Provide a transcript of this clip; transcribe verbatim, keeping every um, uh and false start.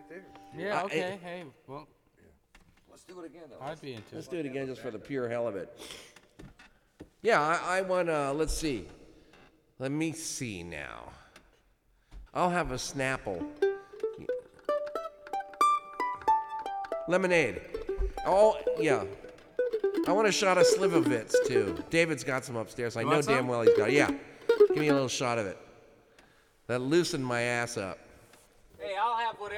there. Yeah, Uh, okay. eh, Hey, well, Let's do it again, though. I'd be into Let's it. do it again just for the pure hell of it. Yeah, I, I want to, let's see. Let me see now. I'll have a Snapple. Lemonade. Oh, yeah. I want a shot of Slivovitz, too. David's got some upstairs. I You know want damn some? well he's got it. Yeah. Give me a little shot of it. That loosened my ass up. Hey, I'll have whatever.